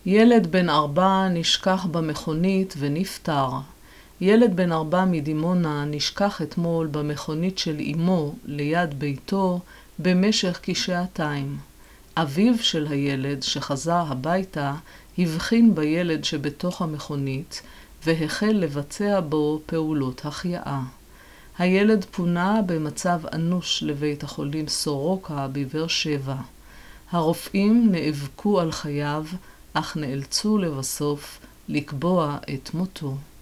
ילד בן 4 נשכח במכונית ונפטר. ילד בן 4 מדימונה נשכח אתמול במכונית של אמו ליד ביתו במשך כשעתיים. אביו של הילד שחזר הביתה הבחין בילד שבתוך המכונית והחל לבצע בו פעולות החייאה. הילד פונה במצב אנוש לבית החולים סורוקה בבאר שבע. הרופאים נאבקו על חייו, אך נאלצו לבסוף לקבוע את מותו.